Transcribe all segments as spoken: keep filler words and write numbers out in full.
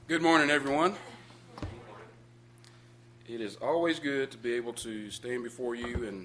Good morning, everyone. It is always good to be able to stand before you and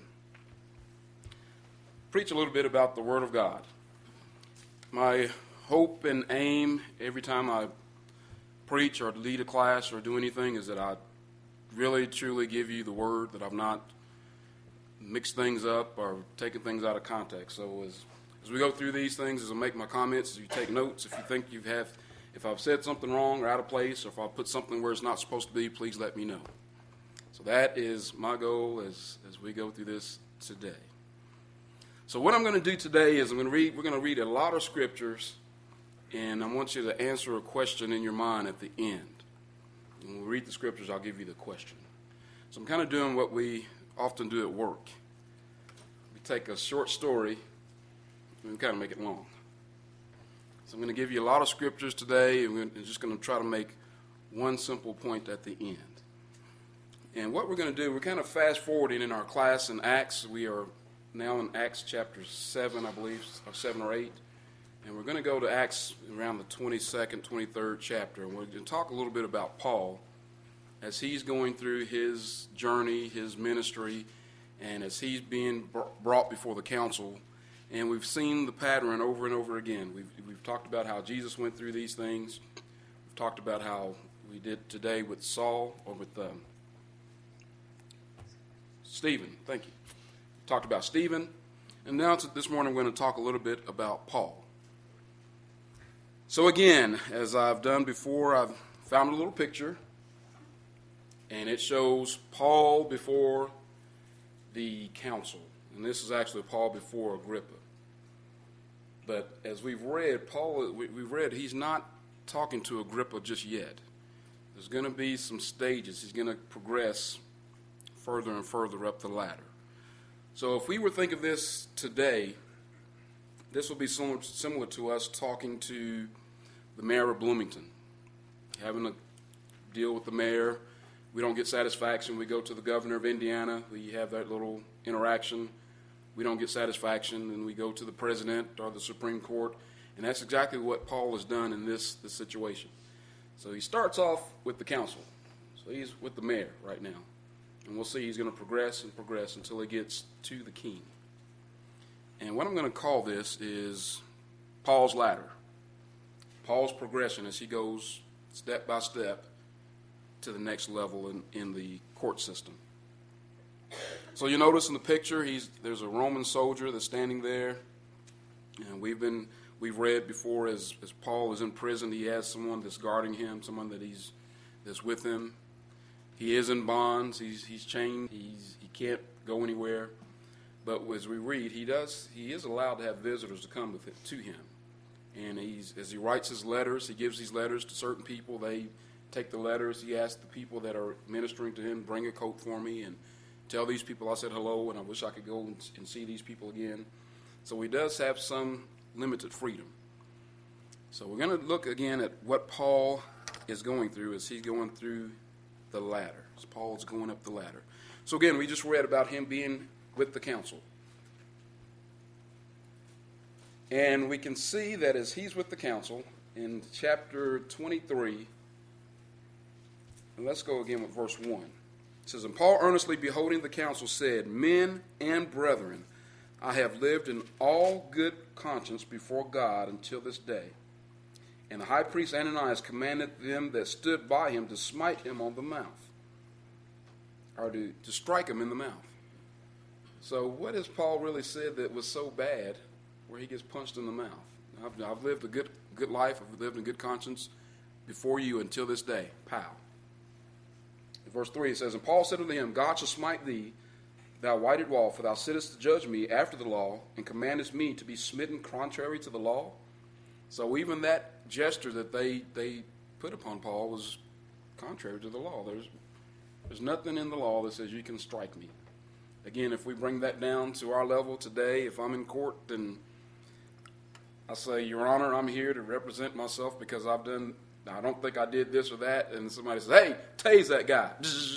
preach a little bit about the Word of God. My hope and aim every time I preach or lead a class or do anything is that I really, truly give you the Word, that I've not mixed things up or taken things out of context. So as, as we go through these things, as I make my comments, as you take notes, if you think you have If I've said something wrong or out of place, or if I've put something where it's not supposed to be, please let me know. So that is my goal as, as we go through this today. So what I'm going to do today is I'm going to read, we're going to read a lot of scriptures, and I want you to answer a question in your mind at the end. When we read the scriptures, I'll give you the question. So I'm kind of doing what we often do at work. We take a short story and we kind of make it long. So I'm going to give you a lot of scriptures today, and we're just going to try to make one simple point at the end. And what we're going to do, we're kind of fast forwarding in our class in Acts. We are now in Acts chapter seven, I believe, or seven or eight. And we're going to go to Acts around the twenty-second, twenty-third chapter. And we're going to talk a little bit about Paul as he's going through his journey, his ministry, and as he's being brought before the council. And we've seen the pattern over and over again. We've, we've talked about how Jesus went through these things. We've talked about how we did today with Saul, or with um, Stephen. Thank you. We talked about Stephen. And now this morning we're going to talk a little bit about Paul. So again, as I've done before, I've found a little picture. And it shows Paul before the council. And this is actually Paul before Agrippa. But as we've read, Paul, we've read, he's not talking to Agrippa just yet. There's going to be some stages. He's going to progress further and further up the ladder. So if we were to think of this today, this will be similar, similar to us talking to the mayor of Bloomington, having to deal with the mayor. We don't get satisfaction. We go to the governor of Indiana. We have that little interaction. We don't get satisfaction, and we go to the president or the Supreme Court, and that's exactly what Paul has done in this, this situation. So he starts off with the council. So he's with the mayor right now, and we'll see he's going to progress and progress until he gets to the king. And what I'm going to call this is Paul's ladder, Paul's progression as he goes step by step to the next level in, in the court system. So you notice in the picture, he's there's a Roman soldier that's standing there, and we've been we've read before as as Paul is in prison, he has someone that's guarding him, someone that he's that's with him. He is in bonds, he's he's chained, he's he can't go anywhere. But as we read, he does he is allowed to have visitors to come with it, to him, and he's as he writes his letters, he gives these letters to certain people. They take the letters. He asks the people that are ministering to him, bring a coat for me, and tell these people I said hello, and I wish I could go and, and see these people again. So he does have some limited freedom. So we're going to look again at what Paul is going through as he's going through the ladder. As Paul is going up the ladder. So again, we just read about him being with the council. And we can see that as he's with the council, in chapter twenty-three, and let's go again with verse one. It says, "And Paul, earnestly beholding the council, said, Men and brethren, I have lived in all good conscience before God until this day. And the high priest Ananias commanded them that stood by him to smite him on the mouth," or to, to strike him in the mouth. So what has Paul really said that was so bad where he gets punched in the mouth? I've, I've lived a good, good life. I've lived in good conscience before you until this day. Pow. Verse three, it says, "And Paul said unto him, God shall smite thee, thou whited wall, for thou sittest to judge me after the law, and commandest me to be smitten contrary to the law." So even that gesture that they, they put upon Paul was contrary to the law. There's, there's nothing in the law that says you can strike me. Again, if we bring that down to our level today, if I'm in court, then I say, Your Honor, I'm here to represent myself because I've done Now, I don't think I did this or that, and somebody says, hey, tase that guy.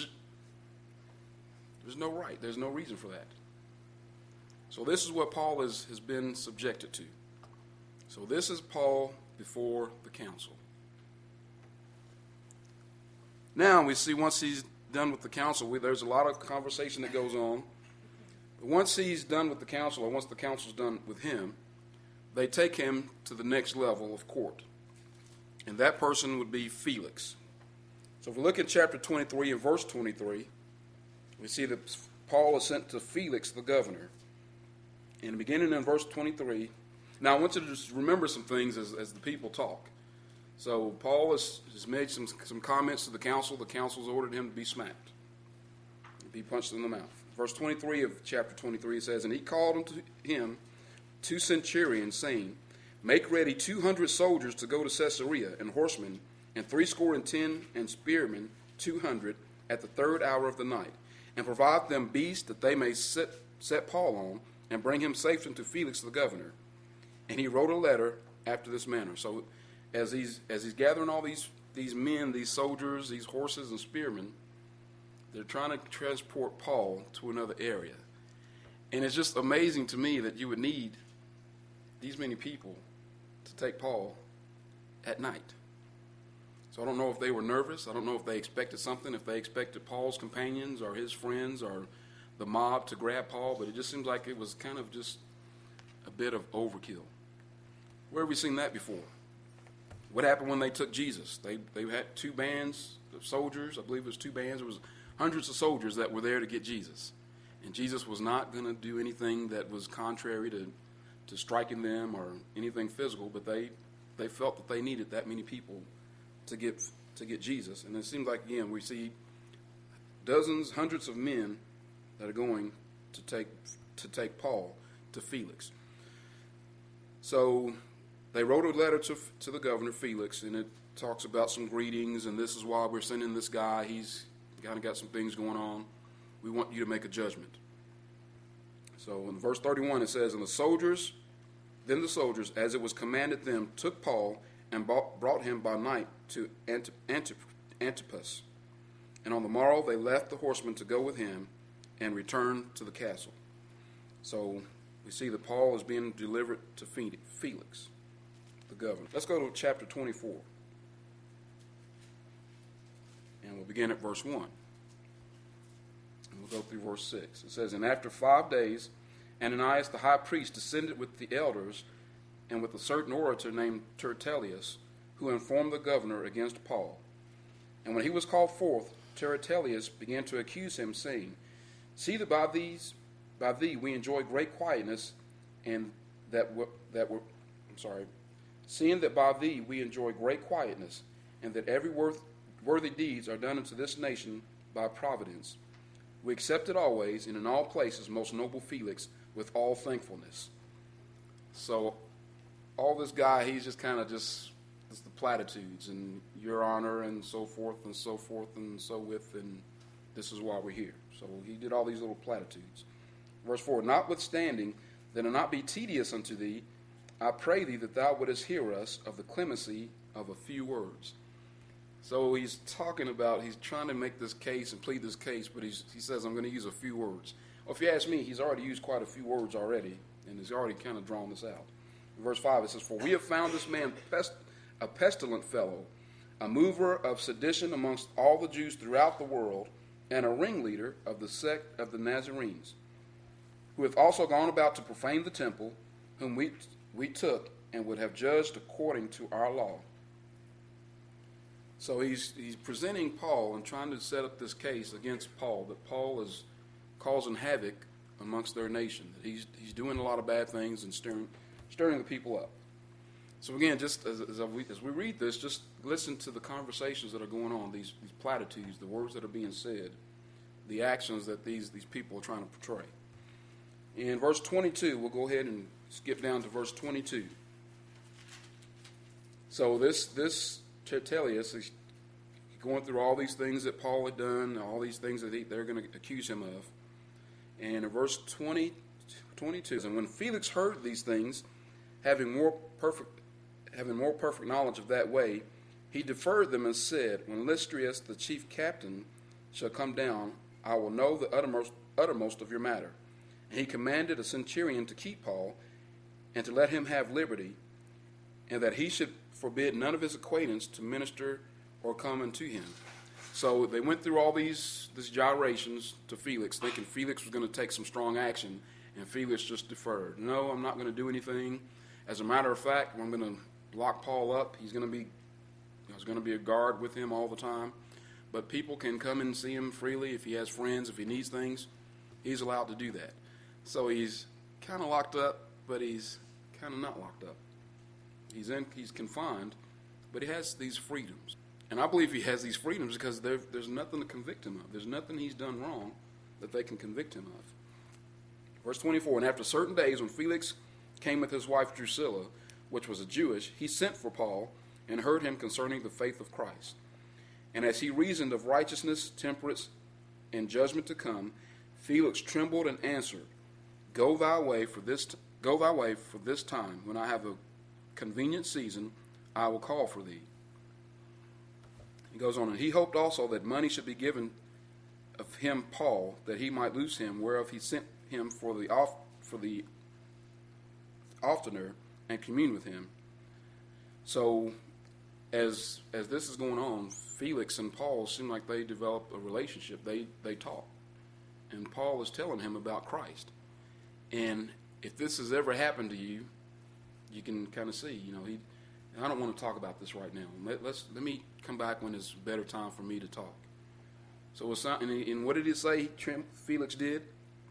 There's no right. There's no reason for that. So this is what Paul is, has been subjected to. So this is Paul before the council. Now we see once he's done with the council, we, there's a lot of conversation that goes on. Once he's done with the council, or once the council's done with him, they take him to the next level of court. And that person would be Felix. So if we look at chapter twenty-three and verse twenty-three, we see that Paul is sent to Felix the governor. And beginning in verse twenty-three, now I want you to just remember some things as, as the people talk. So Paul has, has made some, some comments to the council. The council's ordered him to be smacked, to be punched in the mouth. Verse twenty-three of chapter twenty-three, it says, "And he called unto him two centurions, saying, Make ready two hundred soldiers to go to Caesarea, and horsemen, and threescore and ten, and spearmen, two hundred, at the third hour of the night, and provide them beasts that they may set, set Paul on, and bring him safe unto Felix the governor. And he wrote a letter after this manner." So as he's as he's gathering all these these men, these soldiers, these horses and spearmen, they're trying to transport Paul to another area. And it's just amazing to me that you would need these many people to take Paul at night. So I don't know if they were nervous. I don't know if they expected something, if they expected Paul's companions or his friends or the mob to grab Paul, but it just seems like it was kind of just a bit of overkill. Where have we seen that before? What happened when they took Jesus? They they had two bands of soldiers. I believe it was two bands. It was hundreds of soldiers that were there to get Jesus. And Jesus was not going to do anything that was contrary to, to striking them or anything physical, but they, they felt that they needed that many people to get to get Jesus. And it seems like, again, we see dozens, hundreds of men that are going to take to take Paul to Felix. So they wrote a letter to to the governor, Felix, and it talks about some greetings, and this is why we're sending this guy. He's kind of got some things going on. We want you to make a judgment. So in verse thirty-one it says, "And the soldiers, then the soldiers, as it was commanded them, took Paul and brought him by night to Antipas. And on the morrow they left the horsemen to go with him and returned to the castle." So we see that Paul is being delivered to Felix, the governor. Let's go to chapter twenty-four. And we'll begin at verse one. And we'll go through verse six. It says, "And after five days, Ananias the high priest descended with the elders and with a certain orator named Tertullus, who informed the governor against Paul. And when he was called forth, Tertullus began to accuse him, saying, See that by these, by thee we enjoy great quietness, and that w- that were, I'm sorry, seeing that by thee we enjoy great quietness, and that every worth, worthy deeds are done unto this nation by providence. We accept it always, and in all places, most noble Felix, with all thankfulness." So all this guy, he's just kind of just, just the platitudes, and your honor, and so forth, and so forth, and so with, and this is why we're here. So he did all these little platitudes. Verse four, "Notwithstanding, that it not be tedious unto thee, I pray thee that thou wouldest hear us of the clemency of a few words." So he's talking about, he's trying to make this case and plead this case, but he's, he says, I'm going to use a few words. Well, if you ask me, he's already used quite a few words already, and he's already kind of drawn this out. In verse five, it says, "For we have found this man pest, a pestilent fellow, a mover of sedition amongst all the Jews throughout the world, and a ringleader of the sect of the Nazarenes, who hath also gone about to profane the temple, whom we, we took and would have judged according to our law." So he's he's presenting Paul and trying to set up this case against Paul, that Paul is causing havoc amongst their nation, that he's he's doing a lot of bad things and stirring stirring the people up. So again, just as, as, we, as we read this, just listen to the conversations that are going on, these, these platitudes, the words that are being said, the actions that these, these people are trying to portray. In verse twenty-two, we'll go ahead and skip down to verse twenty-two. So this this Tertullus is going through all these things that Paul had done, all these things that he, they're going to accuse him of. And in verse twenty, twenty-two, "And when Felix heard these things, having more perfect, having more perfect knowledge of that way, he deferred them and said, When Lystrius, the chief captain, shall come down, I will know the uttermost, uttermost of your matter. And he commanded a centurion to keep Paul, and to let him have liberty, and that he should forbid none of his acquaintance to minister or come unto him." So they went through all these, these gyrations to Felix, thinking Felix was going to take some strong action, and Felix just deferred. No, I'm not going to do anything. As a matter of fact, I'm going to lock Paul up. He's going to be, there's going to be a guard with him all the time. But people can come and see him freely if he has friends, if he needs things. He's allowed to do that. So he's kind of locked up, but he's kind of not locked up. He's in, he's confined, but he has these freedoms. And I believe he has these freedoms because there, there's nothing to convict him of. There's nothing he's done wrong that they can convict him of. Verse twenty-four, and after certain days when Felix came with his wife Drusilla, which was a Jewish, he sent for Paul and heard him concerning the faith of Christ. And as he reasoned of righteousness, temperance, and judgment to come, Felix trembled and answered, Go thy way for this t- go thy way for this time. When I have a convenient season, I will call for thee. He goes on, and he hoped also that money should be given of him, Paul, that he might loose him, whereof he sent him for the off, for the oftener and commune with him. So, as as this is going on, Felix and Paul seem like they develop a relationship. They they talk, and Paul is telling him about Christ. And if this has ever happened to you, you can kind of see, you know, he. And I don't want to talk about this right now. Let, let's let me come back when it's a better time for me to talk. So, it's not, and, and what did he say? Felix did.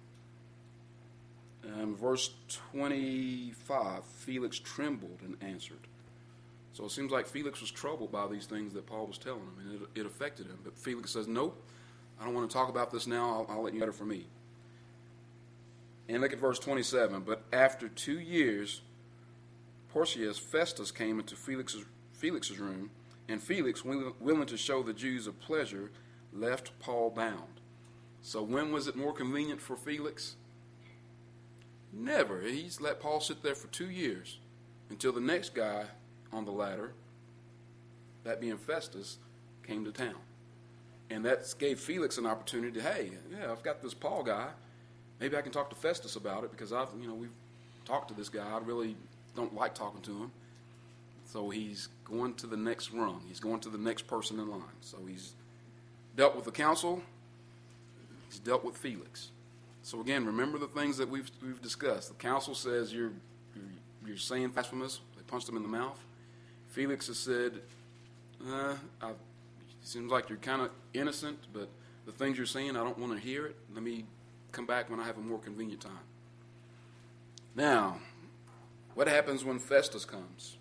Um, verse twenty-five. Felix trembled and answered. So it seems like Felix was troubled by these things that Paul was telling him, and it, it affected him. But Felix says, "Nope, I don't want to talk about this now. I'll, I'll let you better for me." And look at verse twenty-seven. But after two years, Porcius Festus came into Felix's, Felix's room, and Felix, willing to show the Jews a pleasure, left Paul bound. So when was it more convenient for Felix? Never. He's let Paul sit there for two years until the next guy on the ladder, that being Festus, came to town. And that gave Felix an opportunity to, hey, yeah, I've got this Paul guy. Maybe I can talk to Festus about it because I've, you know, we've talked to this guy. I really don't like talking to him. So he's going to the next rung. He's going to the next person in line. So he's dealt with the council. He's dealt with Felix. So again, remember the things that we've we've discussed. The council says you're you're, you're saying blasphemous. They punched him in the mouth. Felix has said, uh, I, it seems like you're kind of innocent, but the things you're saying, I don't want to hear it. Let me come back when I have a more convenient time. Now, what happens when Festus comes?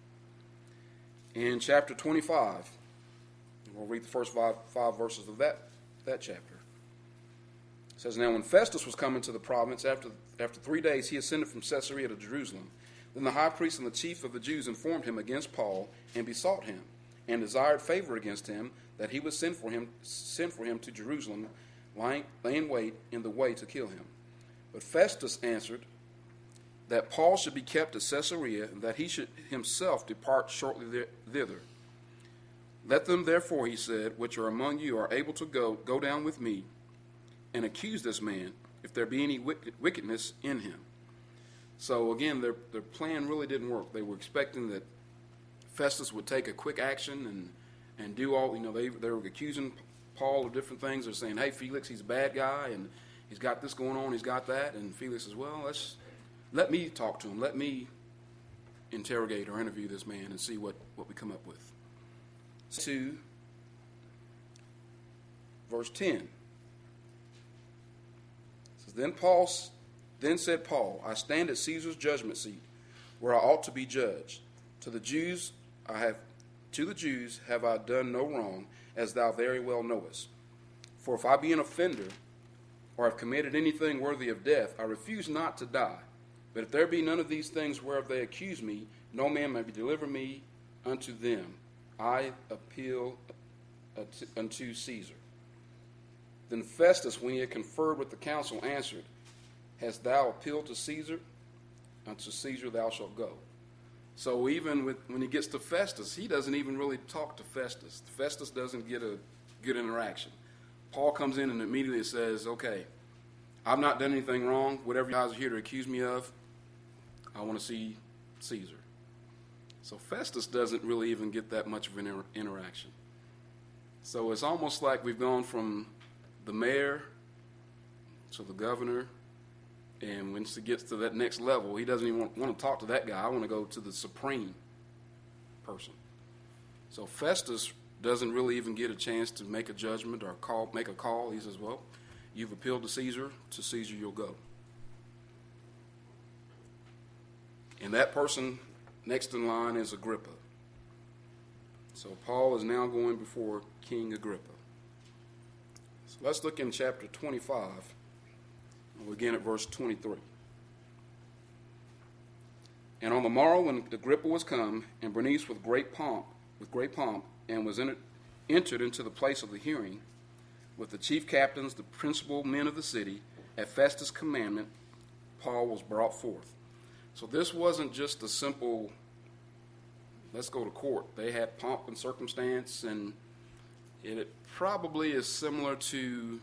In chapter twenty-five, we'll read the first five, five verses of that, that chapter. It says, Now when Festus was coming to the province, after, after three days he ascended from Caesarea to Jerusalem. Then the high priest and the chief of the Jews informed him against Paul and besought him, and desired favor against him, that he would send for him, send for him to Jerusalem, lying, laying wait in the way to kill him. But Festus answered, that Paul should be kept at Caesarea, and that he should himself depart shortly thither. Let them therefore, he said, which are among you are able to go, go down with me, and accuse this man, if there be any wickedness in him. So again, their their plan really didn't work. They were expecting that Festus would take a quick action and, and do all, you know, they, they were accusing Paul of different things. They're saying, hey, Felix, he's a bad guy, and he's got this going on, he's got that. And Felix says, well, let's let me talk to him. Let me interrogate or interview this man and see what, what we come up with. To verse ten. It says, Then Paul, then said Paul, I stand at Caesar's judgment seat, where I ought to be judged. To the Jews I have to the Jews have I done no wrong, as thou very well knowest. For if I be an offender, or have committed anything worthy of death, I refuse not to die. But if there be none of these things whereof they accuse me, no man may deliver me unto them. I appeal unto Caesar. Then Festus, when he had conferred with the council, answered, Hast thou appealed to Caesar? Unto Caesar thou shalt go. So even with, when he gets to Festus, he doesn't even really talk to Festus. Festus doesn't get a good interaction. Paul comes in and immediately says, okay, I've not done anything wrong. Whatever you guys are here to accuse me of, I want to see Caesar. So Festus doesn't really even get that much of an inter- interaction. So it's almost like we've gone from the mayor to the governor, and once it gets to that next level, he doesn't even want, want to talk to that guy. I want to go to the supreme person. So Festus doesn't really even get a chance to make a judgment or call, make a call. He says, well, you've appealed to Caesar. To Caesar you'll go. And that person next in line is Agrippa. So Paul is now going before King Agrippa. So let's look in chapter twenty-five. We'll begin at verse twenty-three. And on the morrow, when Agrippa was come, and Bernice with great pomp, with great pomp, and was in it, entered into the place of the hearing, with the chief captains, the principal men of the city, at Festus' commandment, Paul was brought forth. So this wasn't just a simple, let's go to court. They had pomp and circumstance, and it probably is similar to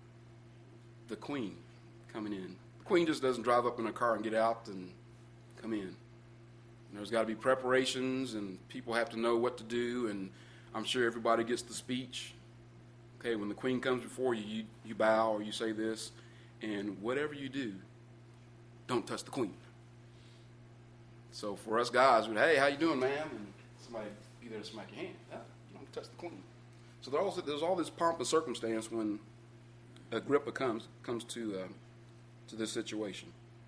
the queen coming in. The queen just doesn't drive up in a car and get out and come in. And there's got to be preparations, and people have to know what to do, and I'm sure everybody gets the speech. Okay, when the queen comes before you, you, you bow or you say this, and whatever you do, don't touch the queen. So for us guys, we'd, hey, how you doing, ma'am? And somebody be there to smack your hand. Ah, don't touch the queen. So there's all, there's all this pomp and circumstance when Agrippa comes comes to uh, to this situation.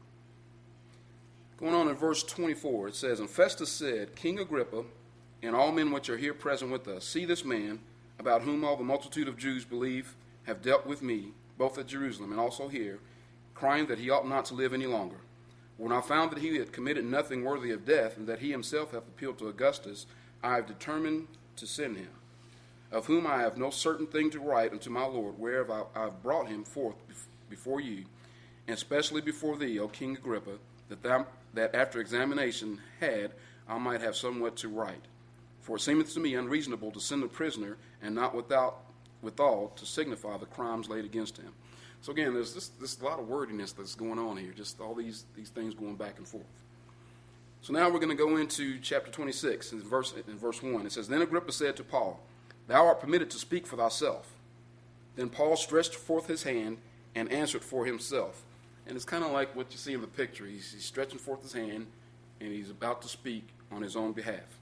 Going on in verse twenty-four, it says, And Festus said, King Agrippa, and all men which are here present with us, see this man, about whom all the multitude of Jews believe, have dealt with me, both at Jerusalem and also here, crying that he ought not to live any longer. When I found that he had committed nothing worthy of death, and that he himself hath appealed to Augustus, I have determined to send him, of whom I have no certain thing to write unto my Lord, whereof I, I have brought him forth before you, and especially before thee, O King Agrippa, that thou, that after examination had, I might have somewhat to write. For it seemeth to me unreasonable to send a prisoner, and not without withal to signify the crimes laid against him. So again, there's this, this a lot of wordiness that's going on here, just all these, these things going back and forth. So now we're going to go into chapter twenty-six, in verse, in verse one. It says, Then Agrippa said to Paul, Thou art permitted to speak for thyself. Then Paul stretched forth his hand and answered for himself. And it's kind of like what you see in the picture. He's, he's stretching forth his hand, and he's about to speak on his own behalf.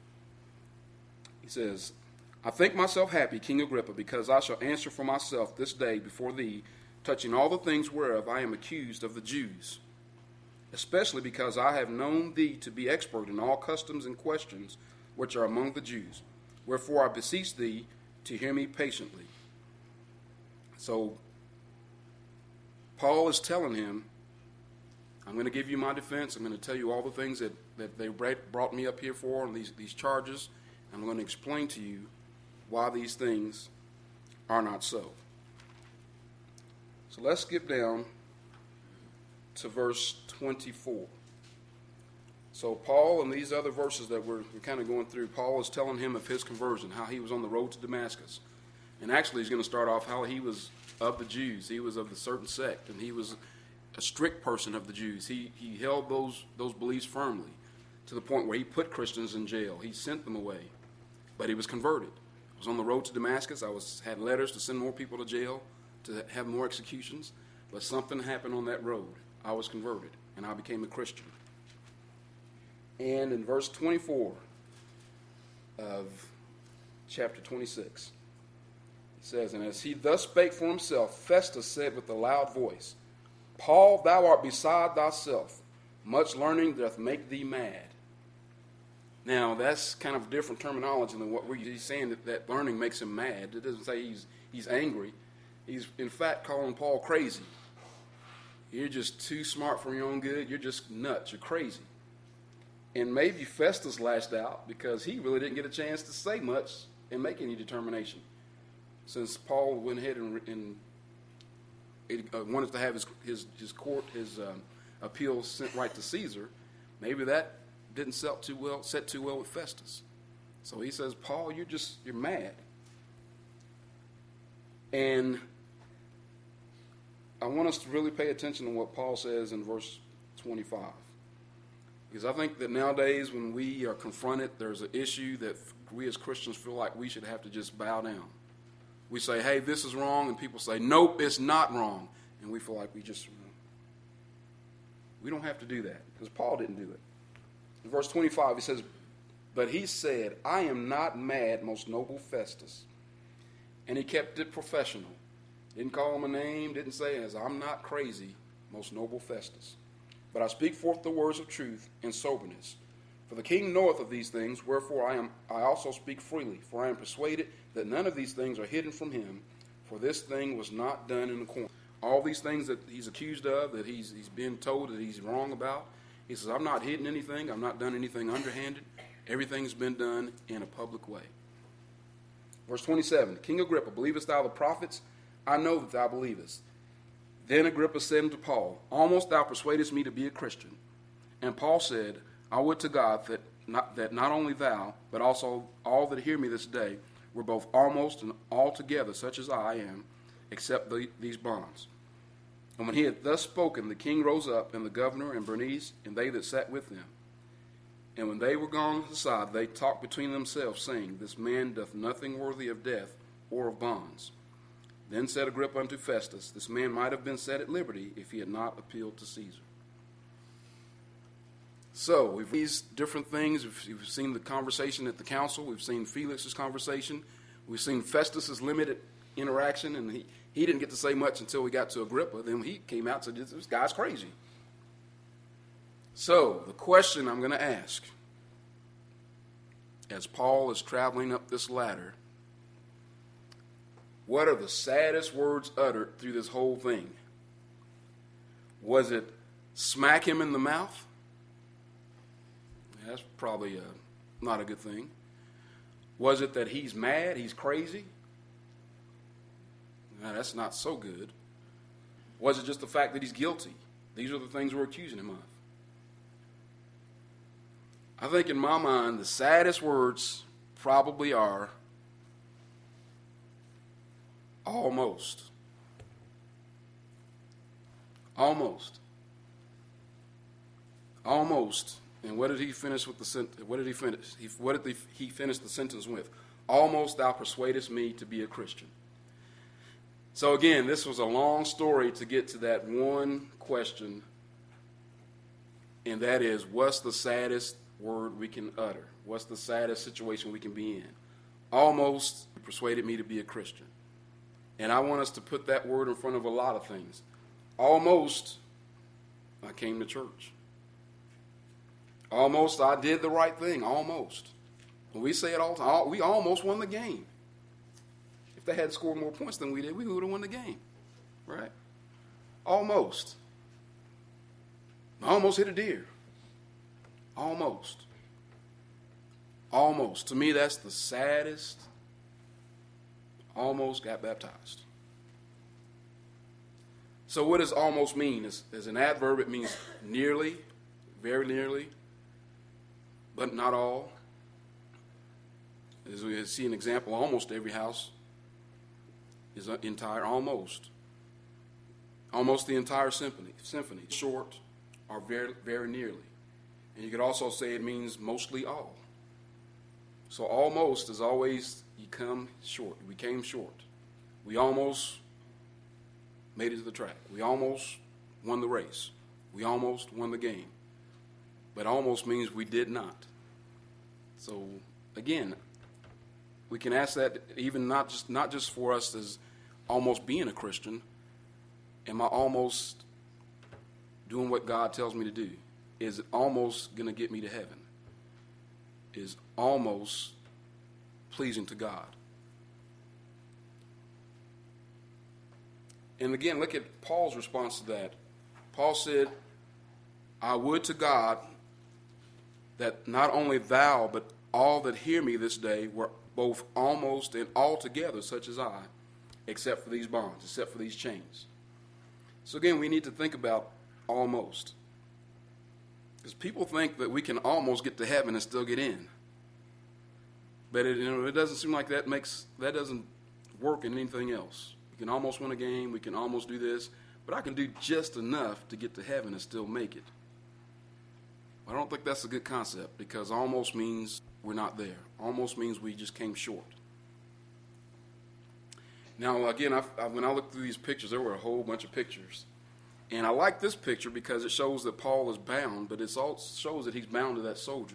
He says, I think myself happy, King Agrippa, because I shall answer for myself this day before thee, touching all the things whereof I am accused of the Jews, especially because I have known thee to be expert in all customs and questions which are among the Jews. Wherefore I beseech thee to hear me patiently. So Paul is telling him, I'm going to give you my defense. I'm going to tell you all the things that, that they brought me up here for and these, these charges. I'm going to explain to you why these things are not so. So let's skip down to verse twenty-four. So Paul, and these other verses that we're, we're kind of going through, Paul is telling him of his conversion, how he was on the road to Damascus. And actually he's going to start off how he was of the Jews. He was of the certain sect, and he was a strict person of the Jews. He, he held those, those beliefs firmly to the point where he put Christians in jail. He sent them away, but he was converted. I was on the road to Damascus. I was had letters to send more people to jail, to have more executions, but something happened on that road. I was converted, and I became a Christian. And in verse twenty-four of chapter twenty-six, it says, And as he thus spake for himself, Festus said with a loud voice, Paul, thou art beside thyself. Much learning doth make thee mad. Now, that's kind of different terminology than what we're saying, that, that learning makes him mad. It doesn't say he's he's angry. He's, in fact, calling Paul crazy. You're just too smart for your own good. You're just nuts. You're crazy. And maybe Festus lashed out because he really didn't get a chance to say much and make any determination. Since Paul went ahead and, and it, uh, wanted to have his his, his court, his um, appeal sent right to Caesar, maybe that didn't set too well, set too well with Festus. So he says, Paul, you're just, you're mad. And I want us to really pay attention to what Paul says in verse twenty-five. Because I think that nowadays when we are confronted, there's an issue that we as Christians feel like we should have to just bow down. we say, hey, this is wrong, and people say, nope, it's not wrong. And we feel like we just, we don't have to do that, because Paul didn't do it. In verse twenty-five, he says, but he said, I am not mad, most noble Festus. And he kept it professional. Didn't call him a name, didn't say, as I'm not crazy, most noble Festus. But I speak forth the words of truth in soberness. For the king knoweth of these things, wherefore I am I also speak freely. For I am persuaded that none of these things are hidden from him, for this thing was not done in the corner. All these things that he's accused of, that he's he's been told that he's wrong about, he says, I've not hidden anything, I've not done anything underhanded. Everything's been done in a public way. Verse twenty-seven, King Agrippa, believest thou the prophets? I know that thou believest. Then Agrippa said unto Paul, almost thou persuadest me to be a Christian. And Paul said, I would to God that not, that not only thou, but also all that hear me this day, were both almost and altogether such as I am, except the, these bonds. And when he had thus spoken, the king rose up, and the governor, and Bernice, and they that sat with them. And when they were gone aside, they talked between themselves, saying, this man doth nothing worthy of death or of bonds. Then said Agrippa unto Festus, this man might have been set at liberty if he had not appealed to Caesar. So, we've these different things. We've, we've seen the conversation at the council. We've seen Felix's conversation. We've seen Festus's limited interaction, and he, he didn't get to say much until we got to Agrippa. Then he came out and said, this guy's crazy. So, the question I'm going to ask, as Paul is traveling up this ladder, what are the saddest words uttered through this whole thing? Was it smack him in the mouth? That's probably a, not a good thing. Was it that he's mad, he's crazy? No, that's not so good. Was it just the fact that he's guilty? These are the things we're accusing him of. I think in my mind, the saddest words probably are almost. Almost. Almost. And what did he finish with the sentence? What did he finish? He, what did he finish the sentence with? Almost thou persuadest me to be a Christian. So again, this was a long story to get to that one question, and that is, what's the saddest word we can utter? What's the saddest situation we can be in? Almost persuaded me to be a Christian. And I want us to put that word in front of a lot of things. Almost I came to church. Almost I did the right thing. Almost. When we say it all the time, we almost won the game. If they had scored more points than we did, we would have won the game. Right? Almost. I almost hit a deer. Almost. Almost. To me, that's the saddest. Almost got baptized. So what does almost mean? As, as an adverb, it means nearly, very nearly, but not all. As we see an example, almost every house is entire, almost. Almost the entire symphony. Symphony, short or very, very nearly. And you could also say it means mostly all. So almost is always, you come short. We came short. We almost made it to the track. We almost won the race. We almost won the game. But almost means we did not. So again, we can ask that even not just not just for us as almost being a Christian. Am I almost doing what God tells me to do? Is it almost going to get me to heaven? Is almost pleasing to God? And again, look at Paul's response to that. Paul said, I would to God that not only thou, but all that hear me this day were both almost and altogether such as I, except for these bonds, except for these chains. So again, we need to think about almost. Because people think that we can almost get to heaven and still get in. But it, you know, it doesn't seem like that makes that doesn't work in anything else. We can almost win a game, we can almost do this, but I can do just enough to get to heaven and still make it. I don't think that's a good concept, because almost means we're not there. Almost means we just came short. Now, again, I, I, when I looked through these pictures, there were a whole bunch of pictures. And I like this picture because it shows that Paul is bound, but it also shows that he's bound to that soldier.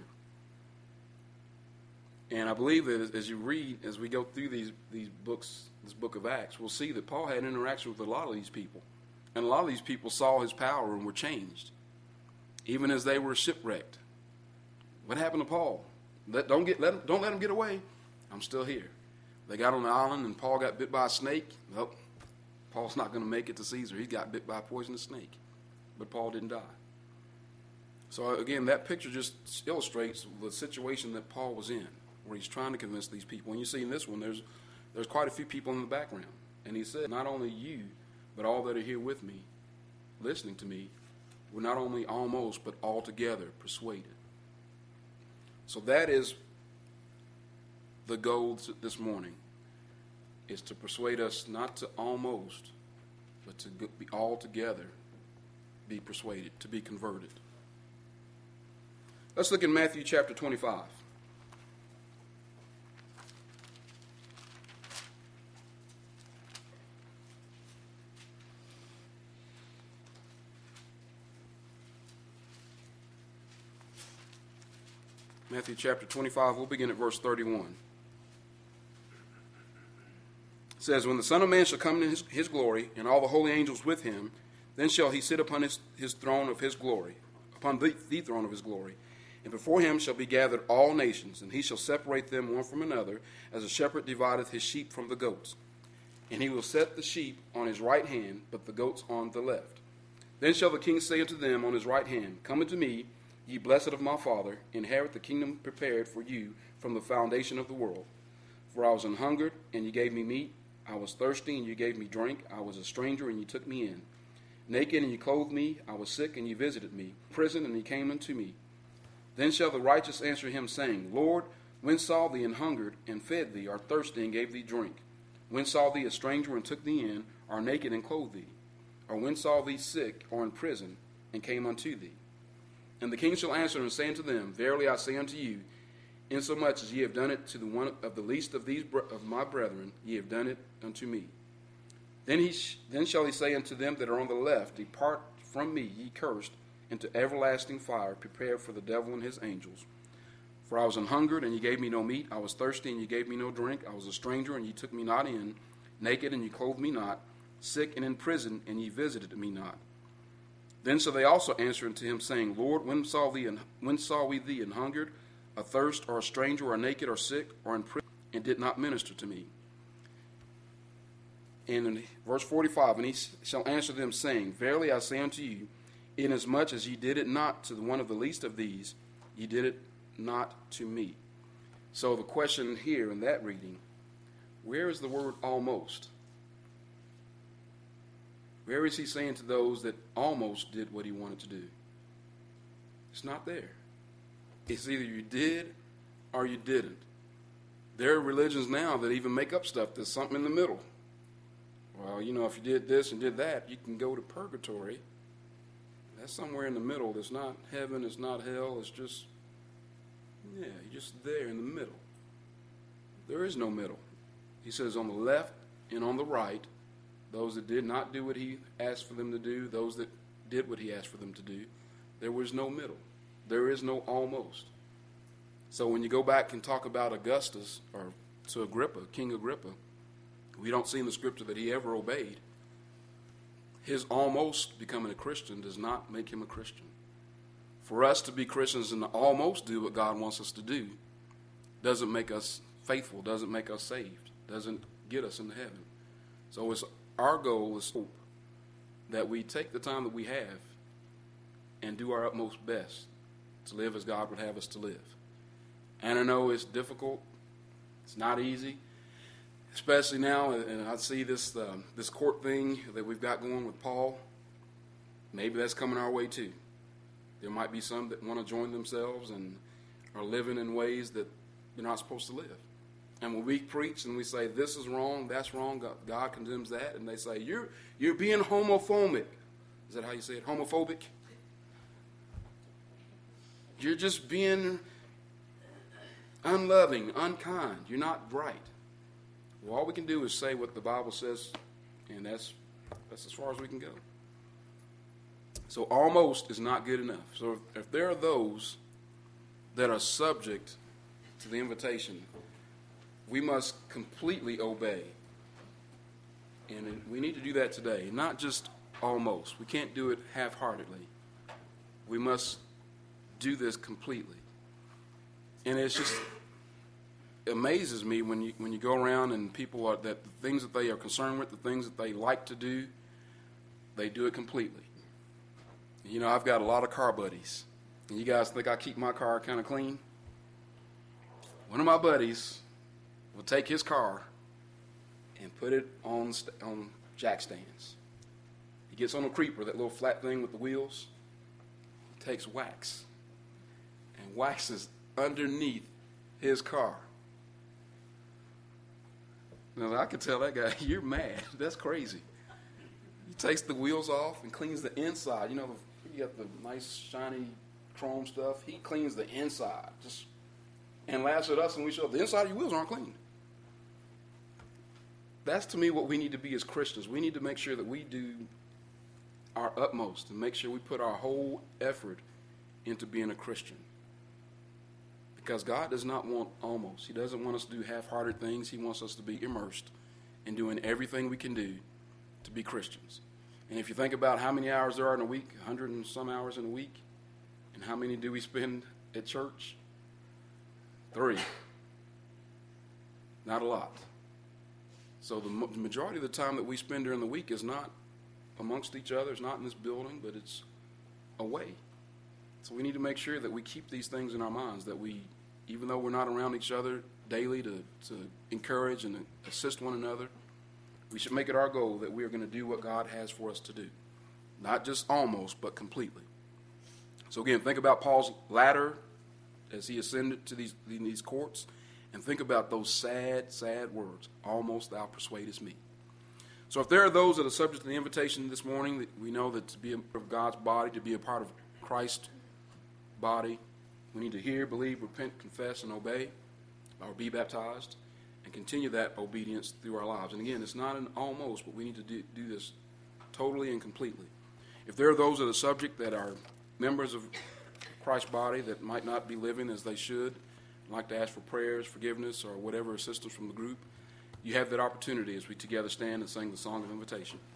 And I believe that as you read, as we go through these, these books, this book of Acts, we'll see that Paul had interaction with a lot of these people. And a lot of these people saw his power and were changed, even as they were shipwrecked. What happened to Paul? Let, don't, get, let him, don't let him get away. I'm still here. They got on the island, and Paul got bit by a snake. Nope. Paul's not going to make it to Caesar. He got bit by a poisonous snake. But Paul didn't die. So, again, that picture just illustrates the situation that Paul was in, where he's trying to convince these people. And you see in this one, there's there's quite a few people in the background. And he said, not only you, but all that are here with me, listening to me, were not only almost, but altogether persuaded. So that is the goal this morning, is to persuade us not to almost, but to be altogether be persuaded, to be converted. Let's look at Matthew chapter twenty-five. Matthew chapter twenty-five, we'll begin at verse thirty-one. It says, when the Son of Man shall come in his, his glory, and all the holy angels with him, then shall he sit upon his, his throne of his glory, upon the, the throne of his glory. And before him shall be gathered all nations, and he shall separate them one from another, as a shepherd divideth his sheep from the goats. And he will set the sheep on his right hand, but the goats on the left. Then shall the king say unto them on his right hand, come unto me, ye blessed of my Father, inherit the kingdom prepared for you from the foundation of the world. For I was an hungered, and ye gave me meat. I was thirsty, and you gave me drink. I was a stranger, and you took me in. Naked, and you clothed me. I was sick, and you visited me. In prison, and ye came unto me. Then shall the righteous answer him, saying, Lord, when saw thee an hungered, and fed thee, or thirsty, and gave thee drink? When saw thee a stranger, and took thee in, or naked, and clothed thee? Or when saw thee sick, or in prison, and came unto thee? And the king shall answer and say unto them, verily I say unto you, insomuch as ye have done it to the one of the least of these of my brethren, ye have done it unto me. Then he sh- then shall he say unto them that are on the left, depart from me, ye cursed, into everlasting fire, prepared for the devil and his angels. For I was an hungered, and ye gave me no meat. I was thirsty, and ye gave me no drink. I was a stranger, and ye took me not in. Naked, and ye clothed me not. Sick and in prison, and ye visited me not. Then shall they also answer unto him, saying, Lord, when saw thee and when saw we thee an hungered, athirst, or a stranger, or naked, or sick, or in prison, and did not minister to me? And in verse forty-five, and he shall answer them, saying, verily I say unto you, inasmuch as ye did it not to the one of the least of these, ye did it not to me. So the question here in that reading, where is the word almost? Where is he saying to those that almost did what he wanted to do? It's not there. It's either you did or you didn't. There are religions now that even make up stuff. There's something in the middle. Well, you know, if you did this and did that, you can go to purgatory. That's somewhere in the middle. It's not heaven. It's not hell. It's just, yeah, you're just there in the middle. There is no middle. He says on the left and on the right, those that did not do what he asked for them to do, those that did what he asked for them to do, there was no middle. There is no almost. So when you go back and talk about Augustus, or to Agrippa, King Agrippa, we don't see in the scripture that he ever obeyed. His almost becoming a Christian does not make him a Christian. For us to be Christians and to almost do what God wants us to do doesn't make us faithful, doesn't make us saved, doesn't get us into heaven. So it's our goal is hope that we take the time that we have and do our utmost best to live as God would have us to live. And I know it's difficult. It's not easy, especially now. And I see this um, this court thing that we've got going with Paul. Maybe that's coming our way too. There might be some that want to join themselves and are living in ways that they're not supposed to live. And when we preach and we say this is wrong, that's wrong, God, God condemns that, and they say you're you're being homophobic. Is that how you say it? Homophobic? You're just being unloving, unkind. You're not right. Well, all we can do is say what the Bible says, and that's that's as far as we can go. So almost is not good enough. So if, if there are those that are subject to the invitation, we must completely obey. And we need to do that today, not just almost. We can't do it half-heartedly. We must do this completely. And it's just it amazes me when you when you go around and people are that the things that they are concerned with, the things that they like to do, they do it completely. You know, I've got a lot of car buddies. And you guys think I keep my car kind of clean? One of my buddies will take his car and put it on st- on jack stands. He gets on a creeper, that little flat thing with the wheels, takes wax and waxes underneath his car. Now, I could tell that guy, you're mad. That's crazy. He takes the wheels off and cleans the inside. You know, you got the nice, shiny chrome stuff. He cleans the inside. Just and laughs at us when we show up. The inside of your wheels aren't clean. That's, to me, what we need to be as Christians. We need to make sure that we do our utmost and make sure we put our whole effort into being a Christian. Because God does not want almost. He doesn't want us to do half-hearted things. He wants us to be immersed in doing everything we can do to be Christians. And if you think about how many hours there are in a week, a hundred and some hours in a week, and how many do we spend at church? Three. Not a lot. So the majority of the time that we spend during the week is not amongst each other, it's not in this building, but it's away. So we need to make sure that we keep these things in our minds, that we, even though we're not around each other daily to, to encourage and assist one another, we should make it our goal that we are going to do what God has for us to do. Not just almost, but completely. So again, think about Paul's ladder as he ascended to these, these courts, and think about those sad, sad words, almost thou persuadest me. So if there are those that are subject to the invitation this morning, that we know that to be a part of God's body, to be a part of Christ's body, we need to hear, believe, repent, confess, and obey, or be baptized, and continue that obedience through our lives. And again, it's not an almost, but we need to do, do this totally and completely. If there are those that are subject that are members of Christ's body that might not be living as they should, like to ask for prayers, forgiveness, or whatever assistance from the group, you have that opportunity as we together stand and sing the song of invitation.